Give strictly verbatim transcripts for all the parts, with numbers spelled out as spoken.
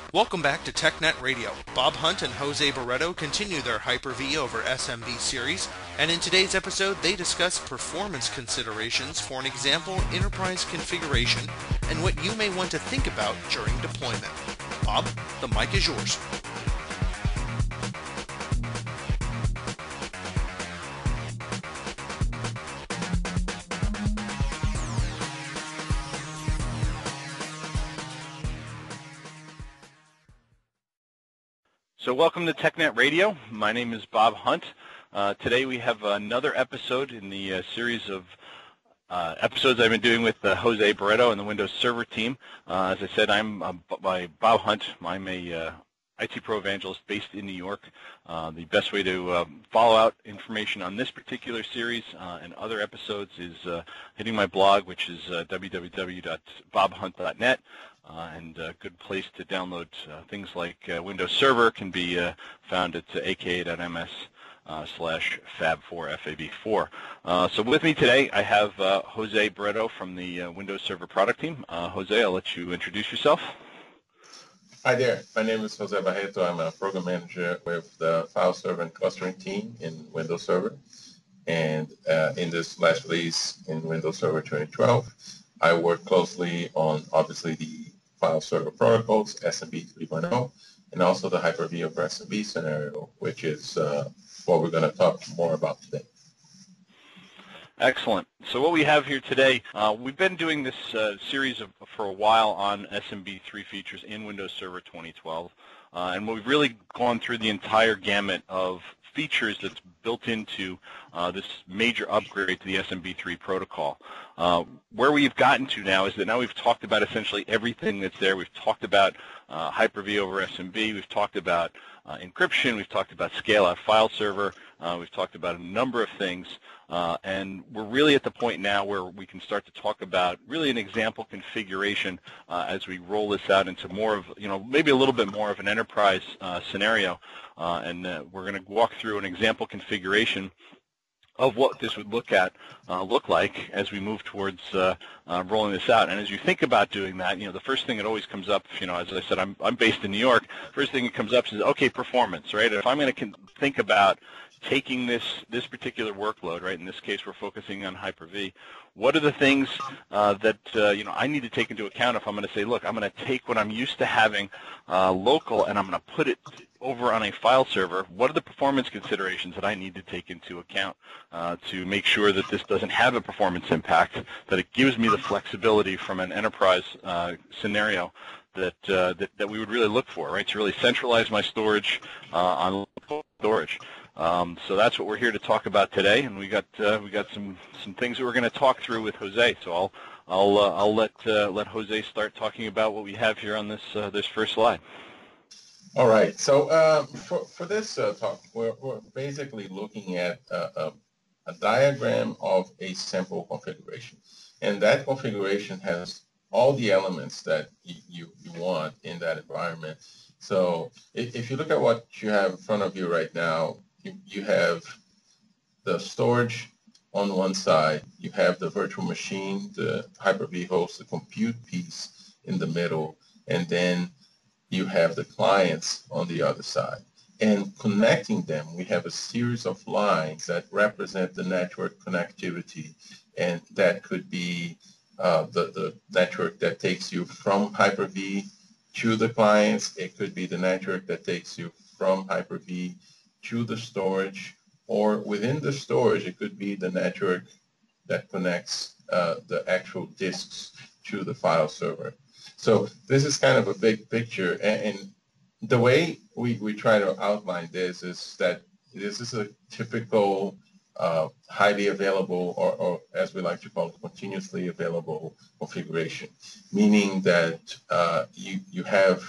Welcome back to TechNet Radio. Bob Hunt and Jose Barreto continue their Hyper-V over S M B series, and in today's episode they discuss performance considerations for an example enterprise configuration and what you may want to think about during deployment. Bob, the mic is yours. So welcome to TechNet Radio. My name is Bob Hunt. Uh, today we have another episode in the uh, series of uh, episodes I've been doing with uh, Jose Barreto and the Windows Server team. Uh, as I said, I'm uh, by Bob Hunt. I'm a uh, I T Pro Evangelist based in New York. Uh, the best way to uh, follow out information on this particular series uh, and other episodes is uh, hitting my blog, which is uh, w w w dot bob hunt dot net. Uh, and a good place to download uh, things like uh, Windows Server can be uh, found at uh, a k a dot m s uh, slash fab four F A B four. Uh, so with me today I have uh, Jose Barreto from the uh, Windows Server product team. Uh, Jose, I'll let you introduce yourself. Hi there. My name is Jose Barreto. I'm a program manager with the file server and clustering team in Windows Server. And uh, in this last release in Windows Server twenty twelve, I work closely on obviously the file server protocols, S M B three point oh, and also the Hyper-V over S M B scenario, which is uh, what we're going to talk more about today. Excellent. So what we have here today, uh, we've been doing this uh, series of, for a while on S M B three features in Windows Server twenty twelve, uh, and we've really gone through the entire gamut of features that's built into uh, this major upgrade to the S M B three protocol. Uh, where we've gotten to now is that now we've talked about essentially everything that's there. We've talked about uh, Hyper-V over S M B. We've talked about uh, encryption. We've talked about scale-out file server. Uh, we've talked about a number of things. Uh, and we're really at the point now where we can start to talk about really an example configuration uh, as we roll this out into more of, you know, maybe a little bit more of an enterprise uh, scenario. Uh, and uh, we're going to walk through an example configuration of what this would look at uh, look like as we move towards uh, uh, rolling this out. And as you think about doing that, you know, the first thing that always comes up, you know, as I said, I'm I'm based in New York. First thing that comes up is, okay, performance, right? If I'm going to think about taking this this particular workload, right? In this case, we're focusing on Hyper-V. What are the things uh, that uh, you know I need to take into account if I'm going to say, look, I'm going to take what I'm used to having uh, local and I'm going to put it over on a file server? What are the performance considerations that I need to take into account uh, to make sure that this doesn't have a performance impact, that it gives me the flexibility from an enterprise uh, scenario that, uh, that that we would really look for, right? To really centralize my storage uh, on local storage. Um, so that's what we're here to talk about today, and we got uh, we got some some things that we're going to talk through with Jose. So I'll I'll uh, I'll let uh, let Jose start talking about what we have here on this uh, this first slide. All right. So uh, for for this uh, talk, we're we're basically looking at uh, a, a diagram of a simple configuration, and that configuration has all the elements that you you, you want in that environment. So if, if you look at what you have in front of you right now, you, you have the storage on one side, you have the virtual machine, the Hyper-V host, the compute piece in the middle, and then you have the clients on the other side. And connecting them, we have a series of lines that represent the network connectivity, and that could be uh, the, the network that takes you from Hyper-V to the clients. It could be the network that takes you from Hyper-V to the storage, or within the storage, it could be the network that connects uh, the actual disks to the file server. So this is kind of a big picture, and, and the way we, we try to outline this is that this is a typical uh, highly available, or, or as we like to call it, continuously available configuration, meaning that uh, you, you have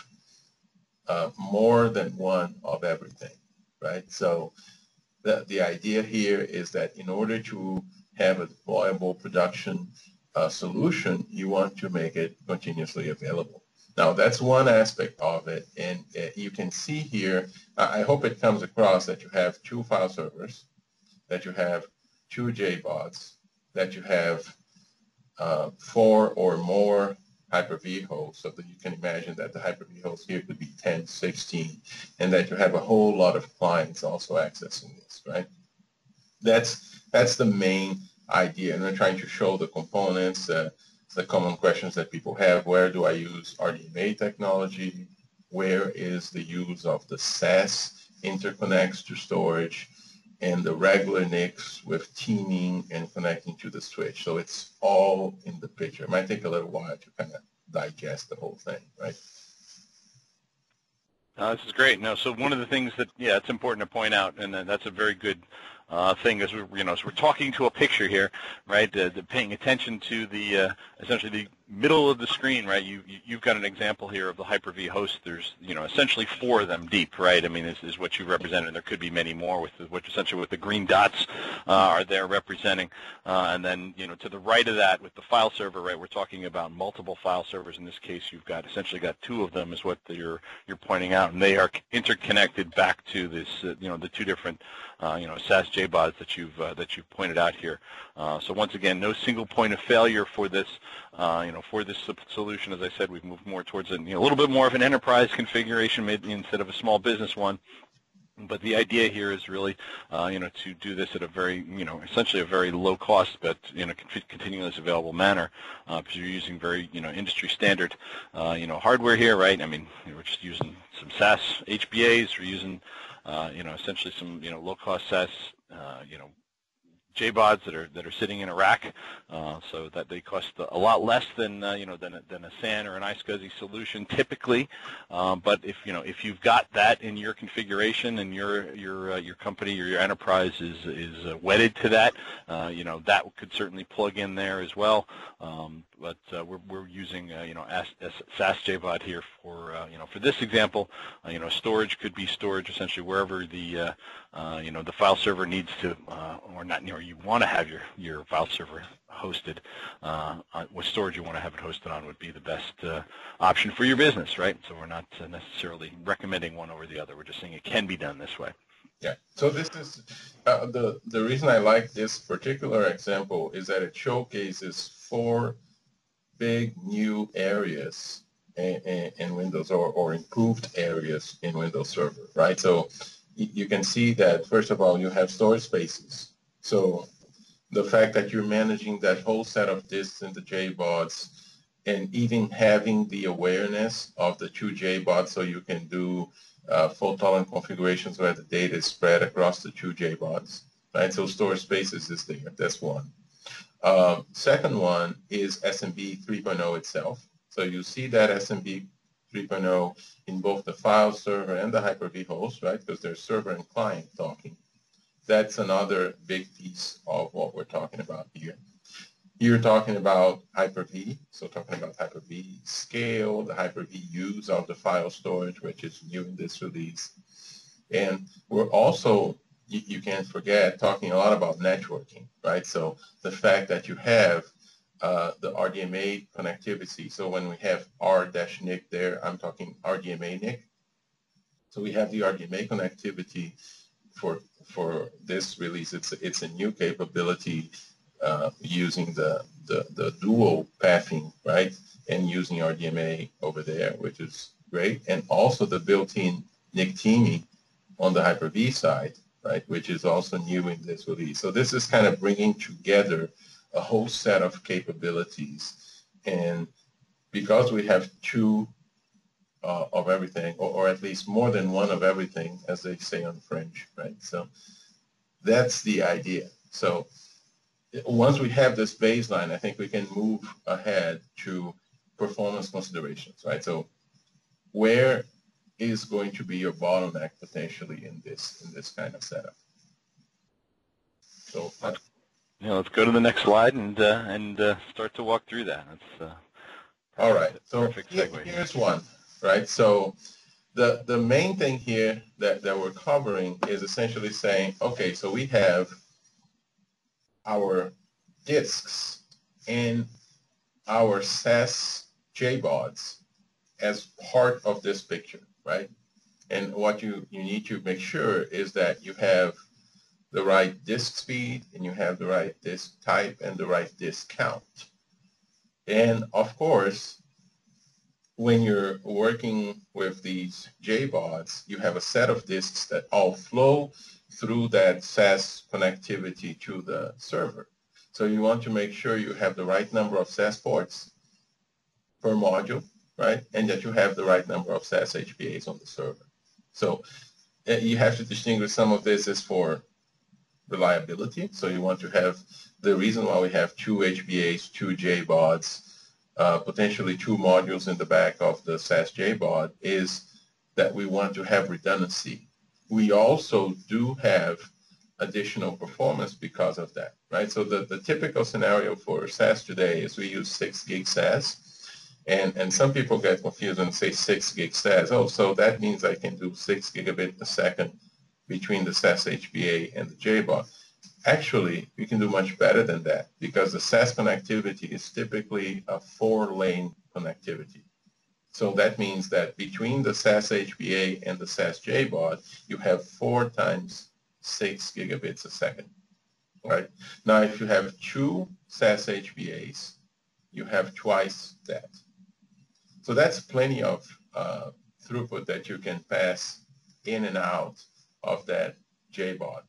uh, more than one of everything, right? So the, the idea here is that in order to have a deployable production uh, solution, you want to make it continuously available. Now, that's one aspect of it, and uh, you can see here, I hope it comes across that you have two file servers, that you have two J BODs, that you have uh, four or more Hyper-V host, so that you can imagine that the Hyper-V host here could be ten, sixteen, and that you have a whole lot of clients also accessing this, right? That's, that's the main idea, and we're trying to show the components, uh, the common questions that people have. Where do I use R D M A technology? Where is the use of the S A S interconnects to storage, and the regular N I Cs with teaming and connecting to the switch? So it's all in the picture. It might take a little while to kind of digest the whole thing, right? Uh, this is great. No, so one of the things that, yeah, it's important to point out, and uh, that's a very good uh, thing, as we, you know, so we're talking to a picture here, right? Uh, the paying attention to the uh, essentially the middle of the screen, right? You, you you've got an example here of the Hyper-V host. There's, you know, essentially four of them deep, right? I mean, this is what you represented. And there could be many more with the, what essentially what the green dots uh, are there representing, uh, and then, you know, to the right of that with the file server, right? We're talking about multiple file servers. In this case, you've got essentially got two of them, is what the, you're you're pointing out, and they are interconnected back to this, uh, you know, the two different, uh, you know, S A S J BODs that you've uh, that you've pointed out here. Uh, so once again, no single point of failure for this, uh, you know, for this solution. As I said, we've moved more towards a, you know, a little bit more of an enterprise configuration, maybe instead of a small business one. But the idea here is really, uh, you know, to do this at a very, you know, essentially a very low cost, but in a continuous available manner, uh, because you're using very, you know, industry standard, uh, you know, hardware here, right? I mean, you know, we're just using some S A S H B As. We're using, uh, you know, essentially some, you know, low cost S A S, uh, you know, J BODs that are that are sitting in a rack, uh, so that they cost a lot less than uh, you know than a, than a S A N or an iSCSI solution typically. Um, but if you know if you've got that in your configuration and your your uh, your company or your enterprise is is uh, wedded to that, uh, you know that could certainly plug in there as well. Um, but uh, we're we're using uh, you know S A S J BOD here for uh, you know for this example. Uh, you know storage could be storage essentially wherever the uh, uh, you know the file server needs to uh, or not or you want to have your your file server hosted. Uh, on, what storage you want to have it hosted on would be the best uh, option for your business, right? So we're not uh, necessarily recommending one over the other. We're just saying it can be done this way. Yeah. So this is uh, the the reason I like this particular example is that it showcases four big new areas in, in, in Windows or, or improved areas in Windows Server, right? So you can see that, first of all, you have storage spaces. So the fact that you're managing that whole set of disks in the J BODs and even having the awareness of the two J BODs so you can do uh, fault-tolerant configurations where the data is spread across the two J BODs, right? So storage spaces is there. That's one. Um, second one is S M B three point oh itself. So you see that S M B three point oh in both the file server and the Hyper-V host, right? Because there's server and client talking. That's another big piece of what we're talking about here. You're talking about Hyper-V, so talking about Hyper-V scale, the Hyper-V use of the file storage, which is new in this release. And we're also, you, you can't forget, talking a lot about networking, right? So the fact that you have uh, the R D M A connectivity. So when we have R N I C there, I'm talking R D M A N I C. So we have the R D M A connectivity for for this release. It's it's a new capability uh, using the, the the dual pathing, right, and using R D M A over there, which is great, and also the built-in N I C teaming on the Hyper-V side, right, which is also new in this release. So this is kind of bringing together a whole set of capabilities, and because we have two uh, of everything, or, or at least more than one of everything, as they say on French, right? So that's the idea. So once we have this baseline, I think we can move ahead to performance considerations, right? So where is going to be your bottleneck potentially in this in this kind of setup? So uh, you know, let's go to the next slide and uh, and uh, start to walk through that. That's uh, all right. So perfect here, segue. here's one, right? So the the main thing here that that we're covering is essentially saying, okay, so we have our disks and our S A S J BODs as part of this picture, right? And what you, you need to make sure is that you have the right disk speed and you have the right disk type and the right disk count. And of course, when you're working with these J BODs, you have a set of disks that all flow through that S A S connectivity to the server. So you want to make sure you have the right number of S A S ports per module, right? And that you have the right number of S A S H B As on the server. So uh, you have to distinguish some of this is for reliability. So you want to have the reason why we have two H B As, two J BODs, uh, potentially two modules in the back of the S A S J BOD is that we want to have redundancy. We also do have additional performance because of that, right? So the, the typical scenario for S A S today is we use six gig S A S. And, and some people get confused and say six gig S A S. Oh, so that means I can do six gigabit a second between the S A S H B A and the J BOD. Actually, we can do much better than that because the S A S connectivity is typically a four-lane connectivity. So that means that between the S A S H B A and the S A S J BOD, you have four times six gigabits a second, right? Now, if you have two S A S H B As, you have twice that. So that's plenty of uh, throughput that you can pass in and out of that J BOD.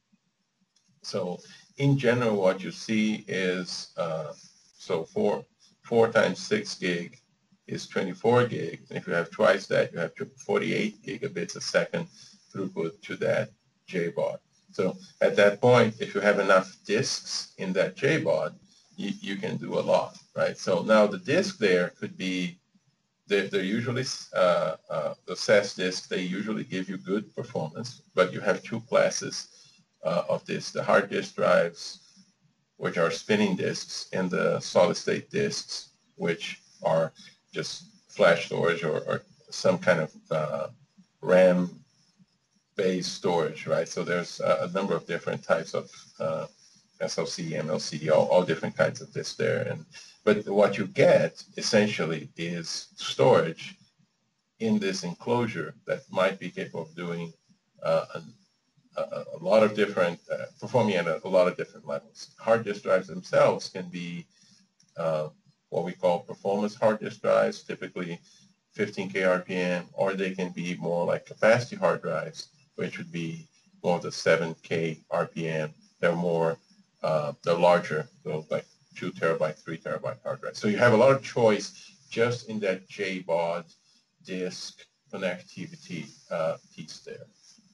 So in general, what you see is, uh, so four, four times six gig is twenty-four gig. And if you have twice that, you have forty-eight gigabits a second throughput to that J BOD. So at that point, if you have enough disks in that J BOD, you, you can do a lot, right? So now the disk there could be, they're, they're usually, uh, uh, the S A S disks, they usually give you good performance, but you have two classes uh, of this, the hard disk drives, which are spinning disks, and the solid state disks, which are just flash storage or, or some kind of uh, RAM-based storage, right? So there's a, a number of different types of uh, S L C, M L C, all, all different kinds of disks there. And but what you get essentially is storage in this enclosure that might be capable of doing uh, a, a, a lot of different, uh, performing at a, a lot of different levels. Hard disk drives themselves can be uh, what we call performance hard disk drives, typically fifteen K R P M, or they can be more like capacity hard drives, which would be more of the seven K R P M. They're more, uh, they're larger, so like two terabyte, three terabyte hard drives. So you have a lot of choice just in that J BOD disk connectivity uh, piece there.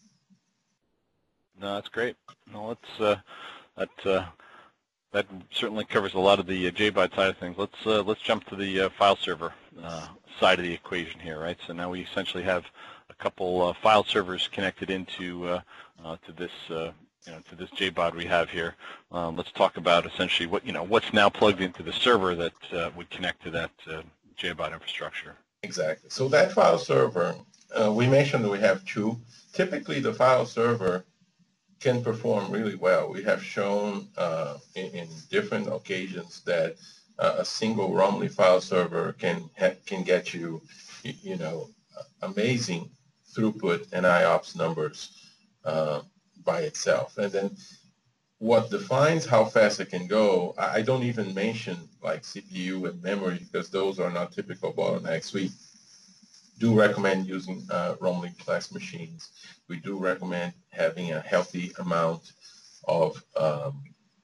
No, that's great. No, let's uh, that uh, that certainly covers a lot of the uh, J BOD side of things. Let's uh, let's jump to the uh, file server uh, side of the equation here, right? So now we essentially have a couple uh, file servers connected into uh, uh, to this uh, you know to this J BOD we have here. Um, let's talk about essentially what you know what's now plugged into the server that uh, would connect to that uh, J BOD infrastructure. Exactly. So that file server, uh, we mentioned that we have two. Typically, the file server can perform really well. We have shown uh, in, in different occasions that uh, a single Romley file server can can get you, you know, amazing throughput and I O P S numbers uh, by itself. And then what defines how fast it can go, I don't even mention like C P U and memory because those are not typical bottlenecks. We do recommend using uh, Romley class machines. We do recommend having a healthy amount of um,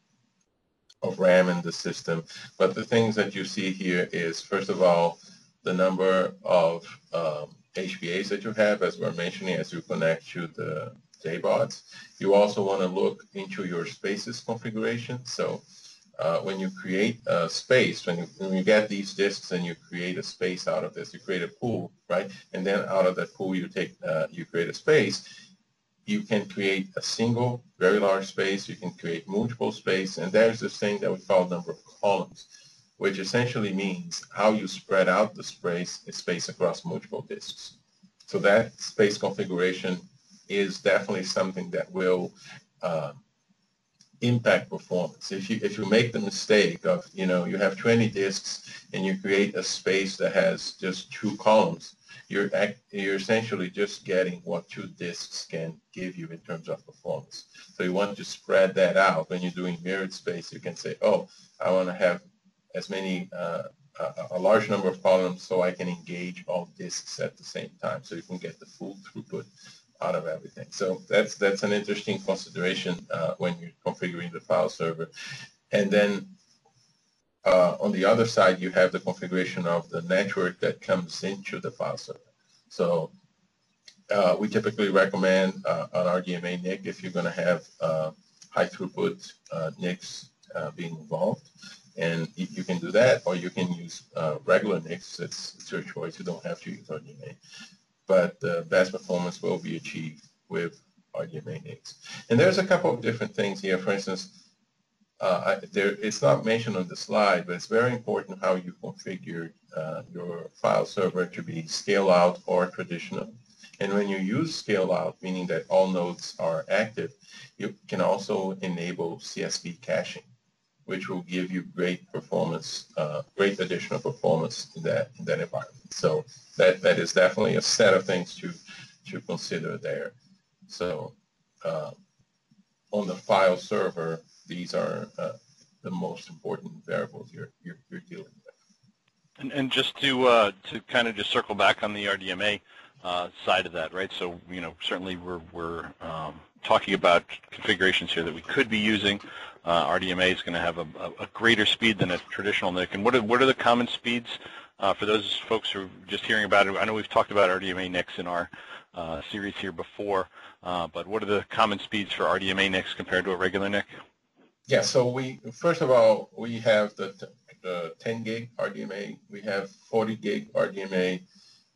of RAM in the system. But the things that you see here is, first of all, the number of um, H B As that you have, as we're mentioning, as you connect to the J BODs. You also want to look into your spaces configuration. So uh, when you create a space, when you, when you get these disks and you create a space out of this, you create a pool, right? And then out of that pool, you take, uh, you create a space. You can create a single, very large space. You can create multiple space. And there's this thing that we call number of columns, which essentially means how you spread out the space, space across multiple disks. So that space configuration is definitely something that will uh, impact performance. If you if you make the mistake of, you know, you have twenty disks and you create a space that has just two columns, you're you're essentially just getting what two disks can give you in terms of performance. So you want to spread that out. When you're doing mirrored space, you can say, oh, I want to have as many uh, a, a large number of columns so I can engage all disks at the same time, so you can get the full throughput out of everything. So that's that's an interesting consideration uh, when you're configuring the file server. And then uh, on the other side, you have the configuration of the network that comes into the file server. So uh, we typically recommend uh, an R D M A N I C if you're going to have uh, high throughput uh, N I Cs uh, being involved. And you can do that, or you can use uh, regular N I Cs. It's, it's your choice. You don't have to use R D M A. But the uh, best performance will be achieved with R D M A N I Cs. And there's a couple of different things here. For instance, uh, I, there, it's not mentioned on the slide, but it's very important how you configure uh, your file server to be scale out or traditional. And when you use scale out, meaning that all nodes are active, you can also enable C S V caching, which will give you great performance, uh, great additional performance in that in that environment. So that that is definitely a set of things to to consider there. So uh, on the file server, these are uh, the most important variables you're you're, you're dealing with. And, and just to uh, to kind of just circle back on the R D M A uh, side of that, right? So you know, certainly we're we're um, talking about configurations here that we could be using. Uh, R D M A is going to have a, a, a greater speed than a traditional N I C. And what are what are the common speeds uh, for those folks who are just hearing about it? I know we've talked about R D M A N I Cs in our uh, series here before, uh, but what are the common speeds for R D M A N I Cs compared to a regular N I C? Yeah, so we first of all we have the, the ten gig R D M A, we have forty gig R D M A.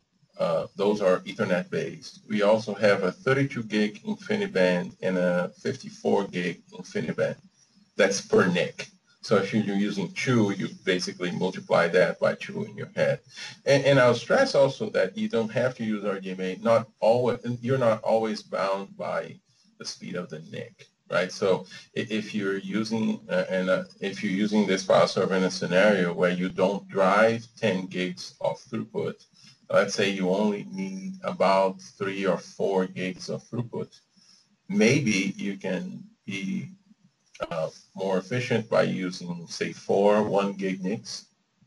Uh, those are Ethernet based. We also have a thirty-two gig InfiniBand and a fifty-four gig InfiniBand. That's per N I C. So if you're using two, you basically multiply that by two in your head. And, and I'll stress also that you don't have to use R D M A. Not always, you're not always bound by the speed of the N I C, right? So if you're using uh, and uh, if you're using this file server in a scenario where you don't drive ten gigs of throughput, let's say you only need about three or four gigs of throughput, maybe you can be uh, more efficient by using, say, four one gig N I Cs,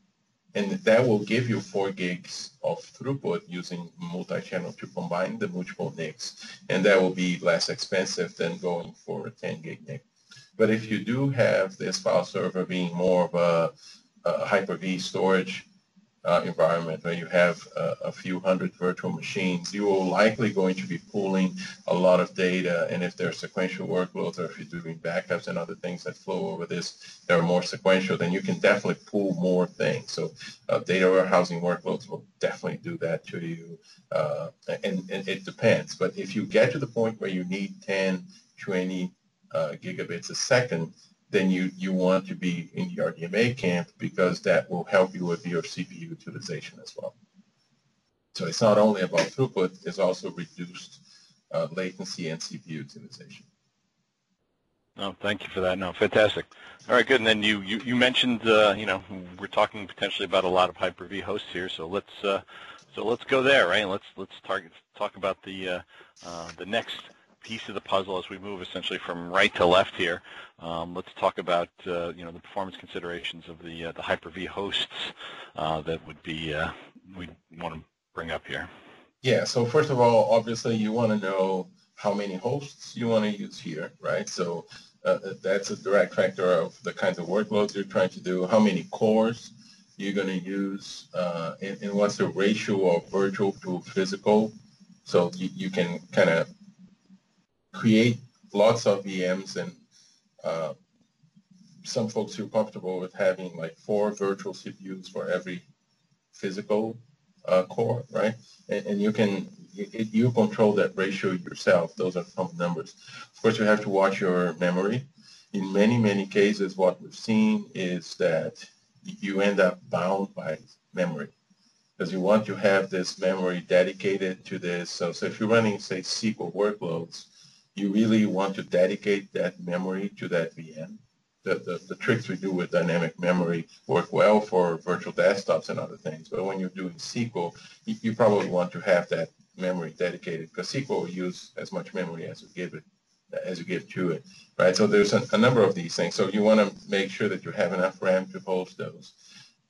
and that will give you four gigs of throughput using multi-channel to combine the multiple N I Cs, and that will be less expensive than going for a ten gig N I C. But if you do have this file server being more of a, a Hyper-V storage Uh, environment where you have uh, a few hundred virtual machines, you will likely going to be pulling a lot of data, and if there are sequential workloads or if you're doing backups and other things that flow over this that are more sequential, then you can definitely pull more things. So uh, data warehousing workloads will definitely do that to you, uh, and, and it depends. But if you get to the point where you need ten, twenty uh, gigabits a second, then you, you want to be in the R D M A camp because that will help you with your C P U utilization as well. So it's not only about throughput, it's also reduced uh, latency and C P U utilization. No, thank you for that. No, fantastic. All right, good. And then you, you, you mentioned, uh, you know, we're talking potentially about a lot of Hyper-V hosts here, so let's uh, so let's go there, right? Let's let's target talk about the uh, uh, the next piece of the puzzle as we move essentially from right to left here. Um, let's talk about uh, you know, the performance considerations of the uh, the Hyper-V hosts uh, that would be uh, we want to bring up here. Yeah. So first of all, obviously you want to know how many hosts you want to use here, right? So uh, that's a direct factor of the kinds of workloads you're trying to do. How many cores you're going to use, uh, and, and what's the ratio of virtual to physical? So you, you can kind of create lots of V Ms, and uh, some folks feel comfortable with having like four virtual C P Us for every physical uh, core, right? And, and you can it, you control that ratio yourself. Those are some numbers. Of course, you have to watch your memory. In many many cases, what we've seen is that you end up bound by memory because you want to have this memory dedicated to this. So, so if you're running, say, S Q L workloads, you really want to dedicate that memory to that V M. The, the, the tricks we do with dynamic memory work well for virtual desktops and other things, but when you're doing S Q L, you, you probably want to have that memory dedicated because S Q L will use as much memory as you give it, as you give to it, right? So there's a, a number of these things. So you want to make sure that you have enough RAM to host those.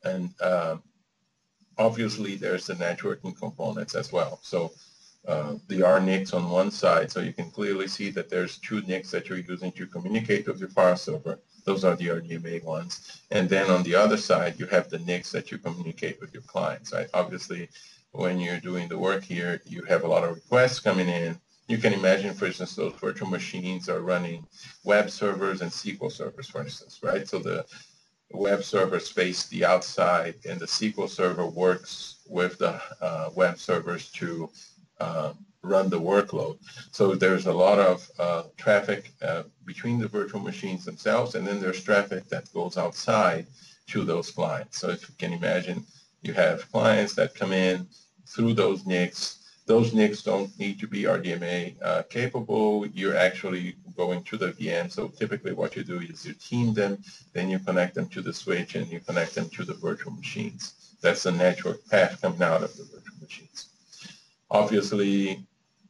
and uh, obviously there's the networking components as well. So uh, the R N I Cs on one side, so you can clearly see that there's two N I Cs that you're using to communicate with your file server. Those are the R D M A ones. And then on the other side, you have the N I Cs that you communicate with your clients, right? Obviously, when you're doing the work here, you have a lot of requests coming in. You can imagine, for instance, those virtual machines are running web servers and S Q L servers, for instance, right? So the web servers face the outside, and the S Q L server works with the uh, web servers to uh, run the workload. So there's a lot of uh, traffic uh, between the virtual machines themselves, and then there's traffic that goes outside to those clients. So if you can imagine, you have clients that come in through those N I Cs. Those N I Cs don't need to be R D M A uh, capable. You're actually going to the V M. So typically what you do is you team them, then you connect them to the switch, and you connect them to the virtual machines. That's the network path coming out of the virtual machines. Obviously,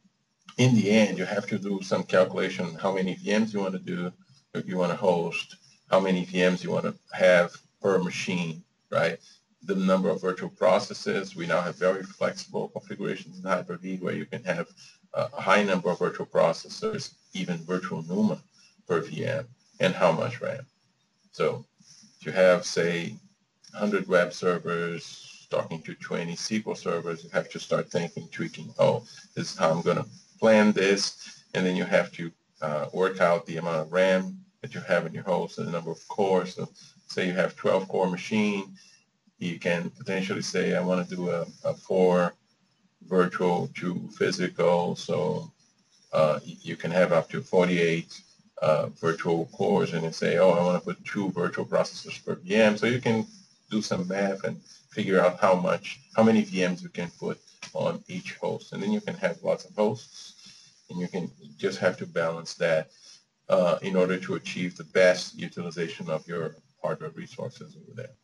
in the end, you have to do some calculation how many V Ms you want to do, you want to host, how many V Ms you want to have per machine, right? The number of virtual processes. We now have very flexible configurations in Hyper-V where you can have a high number of virtual processors, even virtual N U M A per V M, and how much RAM. So if you have, say, one hundred web servers talking to twenty S Q L servers, you have to start thinking, tweaking, oh, this is how I'm going to plan this, and then you have to uh, work out the amount of RAM that you have in your host and the number of cores. So say you have twelve core machine, you can potentially say, I want to do a, a four virtual, two physical, so uh, you can have up to forty-eight uh, virtual cores, and then say, oh, I want to put two virtual processors per V M. So you can do some math and figure out how much, how many V Ms you can put on each host. And then you can have lots of hosts, and you can you just have to balance that uh, in order to achieve the best utilization of your hardware resources over there.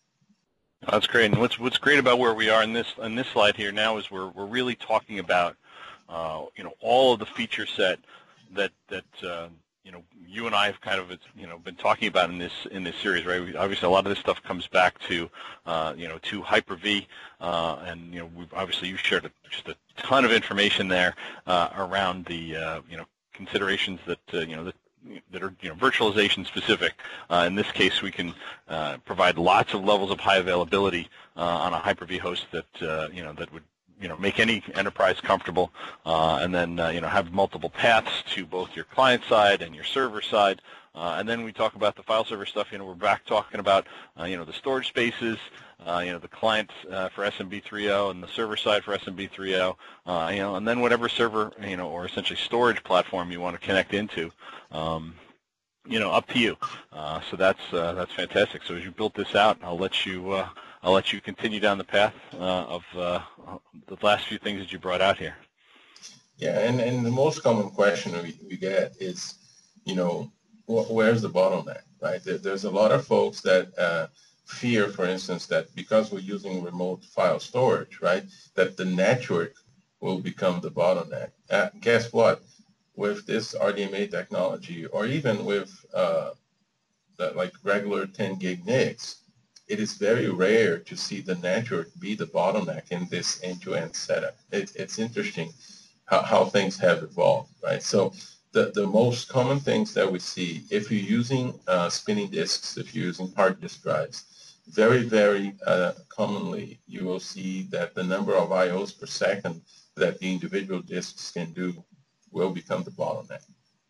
That's great. And what's what's great about where we are in this in this slide here now is we're we're really talking about uh, you know, all of the feature set that that uh, you know, you and I have kind of you know been talking about in this in this series, right? We, obviously, a lot of this stuff comes back to uh, you know to Hyper-V, uh, and you know we've obviously you shared a, just a ton of information there uh, around the uh, you know considerations that uh, you know that. that are you know virtualization specific. Uh, in this case, we can uh, provide lots of levels of high availability uh, on a Hyper-V host that uh, you know that would you know make any enterprise comfortable, uh, and then uh, you know have multiple paths to both your client side and your server side. Uh, and then we talk about the file server stuff. You know, we're back talking about uh, you know the storage spaces, uh, you know the client uh, for S M B three point oh and the server side for S M B three point oh. Uh, you know, and then whatever server you know or essentially storage platform you want to connect into. Um, you know, up to you. Uh, so that's uh, that's fantastic. So as you built this out, I'll let you uh, I'll let you continue down the path uh, of uh, the last few things that you brought out here. Yeah, and, and the most common question we, we get is, you know, wh where's the bottleneck, right? There, there's a lot of folks that uh, fear, for instance, that because we're using remote file storage, right, that the network will become the bottleneck. Uh, guess what? With this R D M A technology, or even with uh, the, like regular ten gig N I Cs, it is very rare to see the network be the bottleneck in this end-to-end setup. It, it's interesting how, how things have evolved, right? So the, the most common things that we see, if you're using uh, spinning disks, if you're using hard disk drives, very, very uh, commonly you will see that the number of I Os per second that the individual disks can do will become the bottleneck.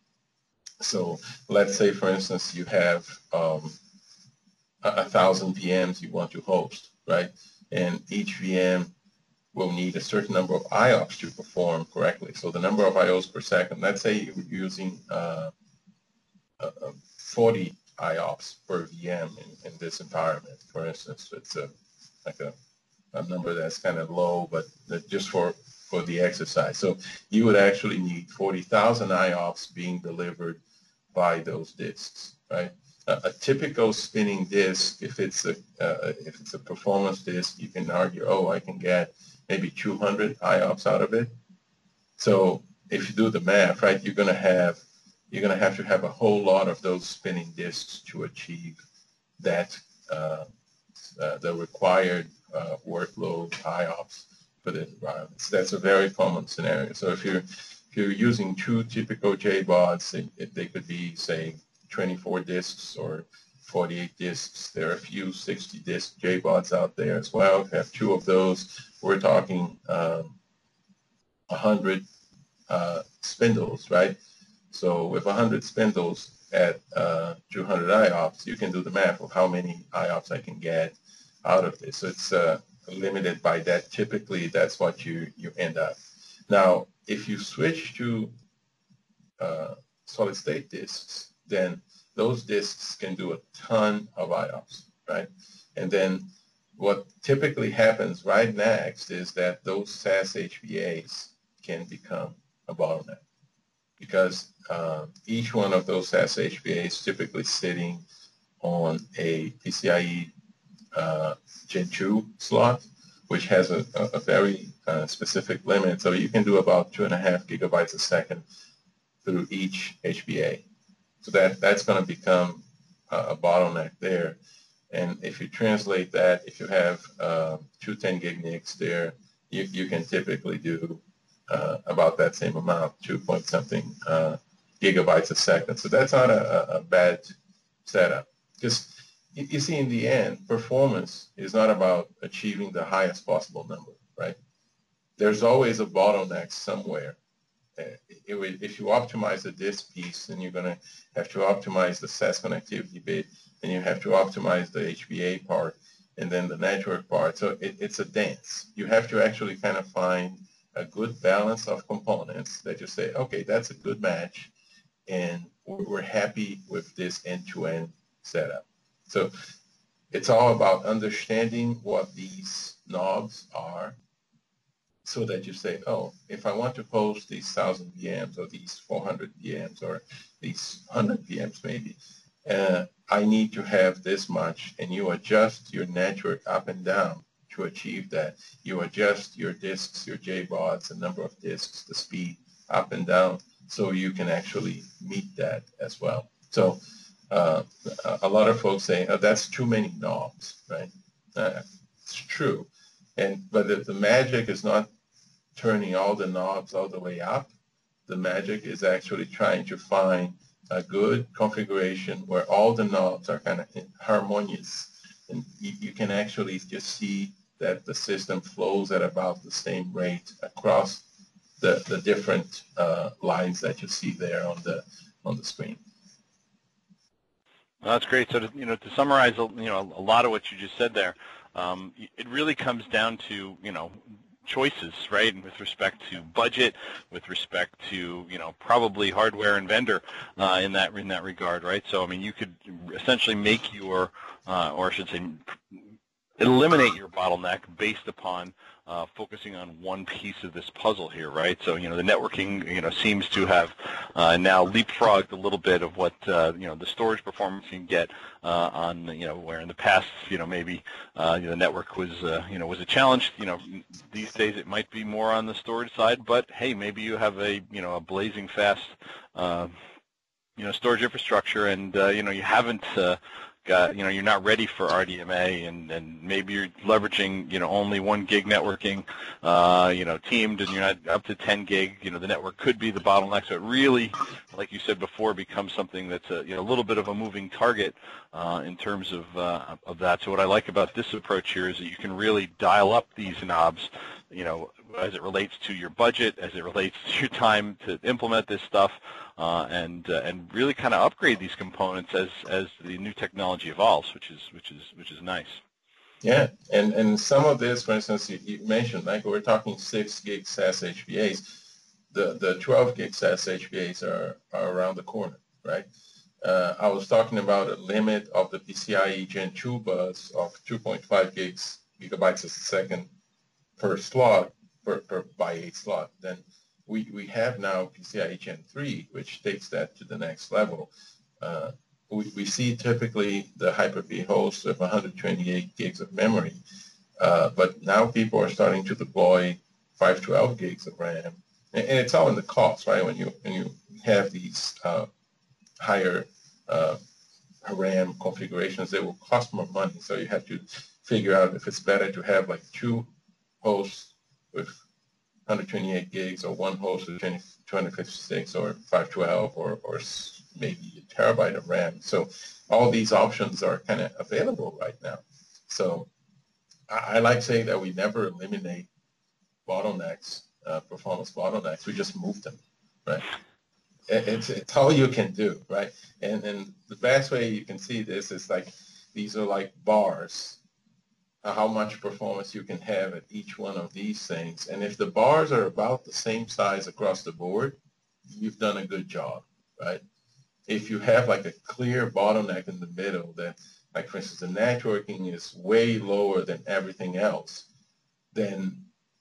So let's say, for instance, you have um, a, a thousand V Ms you want to host, right? And each V M will need a certain number of I O P S to perform correctly. So the number of I Os per second, let's say you're using uh, uh, forty I O P S per V M in, in this environment, for instance. It's a, like a, a number that's kind of low, but just for for the exercise. So you would actually need forty thousand I O P S being delivered by those disks, right? A, a typical spinning disk, if it's a uh, if it's a performance disk, you can argue, oh, I can get maybe two hundred I O P S out of it. So if you do the math, right, you're going to have you're going to have to have a whole lot of those spinning disks to achieve that uh, uh, the required uh, workload I O P S for the environments. That's a very common scenario. So if you're if you're using two typical J B O Ds, they, they could be, say, twenty-four disks or forty-eight disks. There are a few sixty disk J B O Ds out there as well. If you have two of those, we're talking um, one hundred uh, spindles, right? So with one hundred spindles at uh, two hundred I O P S, you can do the math of how many I O P S I can get out of this. So it's uh, limited by that. Typically, that's what you, you end up. Now, if you switch to uh, solid-state disks, then those disks can do a ton of I O P S, right? And then what typically happens right next is that those S A S H B As can become a bottleneck, because uh, each one of those S A S H B As is typically sitting on a PCIe uh, Gen two slot, which has a, a very uh, specific limit. So you can do about two and a half gigabytes a second through each H B A. So that, that's going to become a, a bottleneck there. And if you translate that, if you have uh, two ten gig N I Cs there, you, you can typically do uh, about that same amount, two point something uh, gigabytes a second. So that's not a, a bad setup. Because you, you see, in the end, performance is not about achieving the highest possible number, right? There's always a bottleneck somewhere. It would, if you optimize the disk piece, then you're going to have to optimize the S A S connectivity bit, and you have to optimize the H B A part, and then the network part. So it, it's a dance. You have to actually kind of find a good balance of components that you say, okay, that's a good match, and we're happy with this end-to-end setup. So it's all about understanding what these knobs are, so that you say, oh, if I want to post these one thousand V Ms or these four hundred V Ms or these one hundred V Ms maybe, uh, I need to have this much, and you adjust your network up and down to achieve that. You adjust your disks, your J B O Ds, the number of disks, the speed up and down, so you can actually meet that as well. So uh, a lot of folks say, oh, that's too many knobs, right? Uh, it's true. And, but the, the magic is not turning all the knobs all the way up. The magic is actually trying to find a good configuration where all the knobs are kind of harmonious, and you, you can actually just see that the system flows at about the same rate across the, the different uh, lines that you see there on the on the screen. Well, that's great. So, to, you know, to summarize, you know, a lot of what you just said there, um, it really comes down to, you know, choices, right? And with respect to budget, with respect to, you know, probably hardware and vendor uh, in that in that regard, right? So, I mean, you could essentially make your, uh, or I should say, eliminate your bottleneck based upon uh, focusing on one piece of this puzzle here, right? So, you know, the networking, you know, seems to have uh, now leapfrogged a little bit of what, uh, you know, the storage performance you can get uh, on, you know, where in the past, you know, maybe uh, you know, the network was, uh, you know, was a challenge. You know, these days it might be more on the storage side, but hey, maybe you have a, you know, a blazing fast, uh, you know, storage infrastructure, and uh, you know, you haven't. Uh, Got, you know, you're not ready for R D M A, and, and maybe you're leveraging, you know, only one gig networking, uh, you know, teamed, and you're not up to ten gig. You know, the network could be the bottleneck. So it really, like you said before, becomes something that's a, you know, a little bit of a moving target uh, in terms of uh, of that. So what I like about this approach here is that you can really dial up these knobs, you know, as it relates to your budget, as it relates to your time to implement this stuff, uh, and uh, and really kind of upgrade these components as as the new technology evolves, which is which is which is nice. Yeah, and and some of this, for instance, you, you mentioned, like we're talking six gig S A S H B As. The the twelve gig S A S H B As are are around the corner, right? Uh, I was talking about a limit of the PCIe Gen two bus of two point five gigs gigabytes a second per slot, per, per by eight slot. Then we, we have now PCIe Gen three, which takes that to the next level. Uh, we, we see typically the Hyper-V host with one hundred twenty-eight gigs of memory, uh, but now people are starting to deploy five twelve gigs of RAM, and, and it's all in the cost, right? When you when you have these uh, higher uh, RAM configurations, they will cost more money, so you have to figure out if it's better to have like two hosts with one hundred twenty-eight gigs or one host with two hundred fifty-six or five twelve or, or maybe a terabyte of RAM. So all these options are kind of available right now. So I, I like saying that we never eliminate bottlenecks, uh, performance bottlenecks. We just move them, right? It, it's, it's all you can do, right? And, and the best way you can see this is like, these are like bars, how much performance you can have at each one of these things. And if the bars are about the same size across the board, you've done a good job, right? If you have like a clear bottleneck in the middle that, like for instance, the networking is way lower than everything else, then,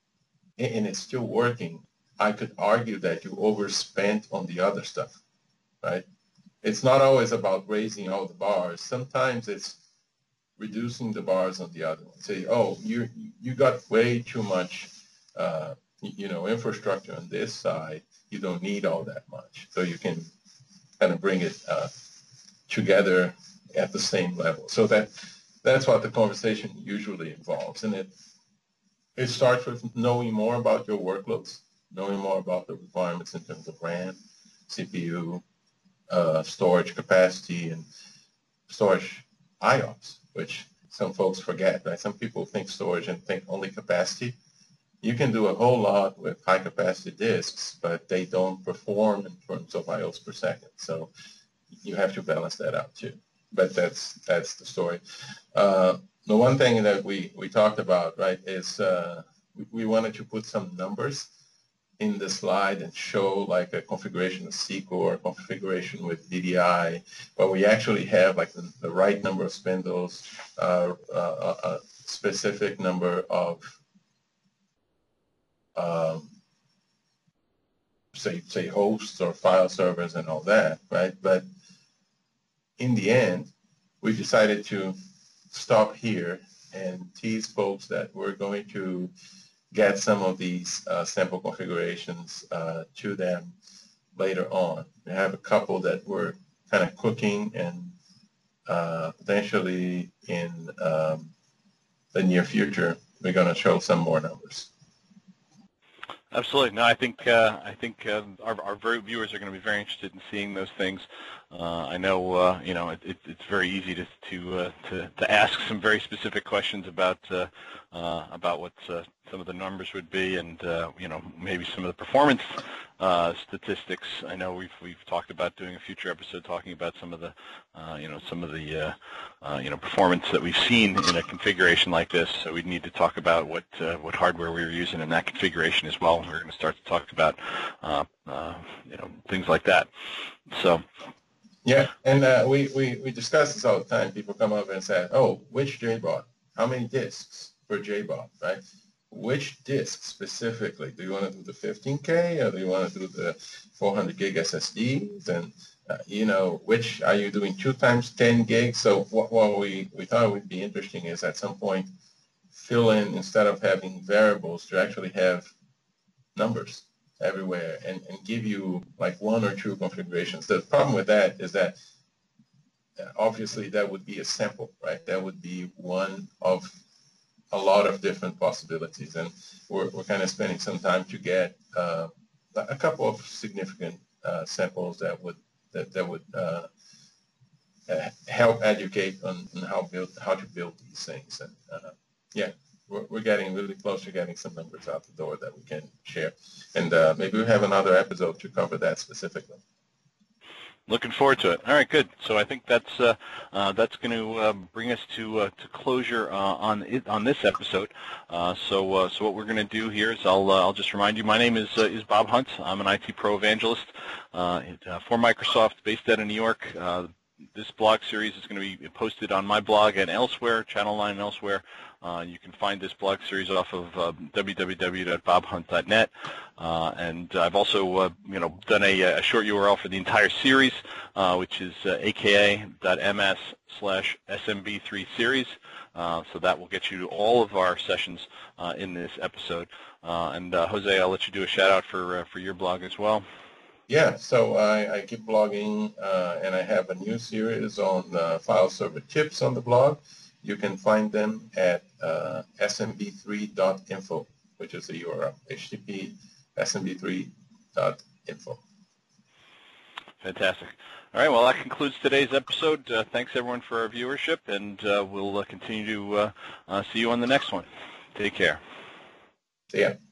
and it's still working, I could argue that you overspent on the other stuff, right? It's not always about raising all the bars. Sometimes it's reducing the bars on the other one. Say, oh, you you got way too much, uh, you know, infrastructure on this side. You don't need all that much, so you can kind of bring it uh, together at the same level. So that that's what the conversation usually involves, and it it starts with knowing more about your workloads, knowing more about the requirements in terms of RAM, C P U, uh, storage capacity, and storage I O P S, which some folks forget, right? Some people think storage and think only capacity. You can do a whole lot with high capacity disks, but they don't perform in terms of I O Ps per second. So you have to balance that out too. But that's that's the story. Uh, the one thing that we, we talked about, right, is uh, we, we wanted to put some numbers in the slide and show like a configuration of S Q L or a configuration with V D I, where we actually have like the, the right number of spindles, uh, uh, a specific number of, um, say, say hosts or file servers and all that, right? But in the end, we decided to stop here and tease folks that we're going to get some of these uh, sample configurations uh, to them later on. We have a couple that we're kind of cooking, and uh, potentially in um, the near future, we're going to show some more numbers. Absolutely. No, I think uh, I think uh, our, our viewers are going to be very interested in seeing those things. Uh, I know uh, you know it, it, it's very easy to to, uh, to to ask some very specific questions about uh, uh, about what uh, some of the numbers would be, and uh, you know maybe some of the performance uh, statistics. I know we've we've talked about doing a future episode talking about some of the uh, you know some of the uh, uh, you know performance that we've seen in a configuration like this. So we need to talk about what uh, what hardware we were using in that configuration as well. We're going to start to talk about uh, uh, you know things like that. So. Yeah, and uh, we, we, we discuss this all the time. People come up and say, oh, which J BOD? How many disks per J BOD, right? Which disk specifically? Do you want to do the fifteen K or do you want to do the four hundred gig S S Ds? And, uh, you know, which are you doing two times ten gigs? So what, what we, we thought would be interesting is at some point fill in, instead of having variables, to actually have numbers everywhere and, and give you like one or two configurations. The problem with that is that obviously that would be a sample, right? That would be one of a lot of different possibilities. And we're, we're kind of spending some time to get uh, a couple of significant uh, samples that would that, that would uh, help educate on, on how build how to build these things. And uh, yeah. We're getting really close to getting some numbers out the door that we can share. And uh, maybe we'll have another episode to cover that specifically. Looking forward to it. All right, good. So I think that's uh, uh, that's going to uh, bring us to uh, to closure uh, on it, on this episode. Uh, so uh, so what we're going to do here is I'll uh, I'll just remind you. My name is uh, is Bob Hunt. I'm an I T pro evangelist uh, uh, for Microsoft, based out of New York. Uh, this blog series is going to be posted on my blog and elsewhere, Channel nine and elsewhere. Uh, you can find this blog series off of uh, w w w dot bob hunt dot net, uh, and I've also uh, you know done a, a short U R L for the entire series, uh, which is uh, aka dot m s slash S M B three series. Uh, so that will get you to all of our sessions uh, in this episode. Uh, and uh, Jose, I'll let you do a shout out for uh, for your blog as well. Yeah, so I, I keep blogging, uh, and I have a new series on uh, file server tips on the blog. you can find them at uh, S M B three dot info, which is the U R L, H T T P S M B three dot info. Fantastic. All right, well, that concludes today's episode. Uh, thanks, everyone, for our viewership, and uh, we'll uh, continue to uh, uh, see you on the next one. Take care. See ya.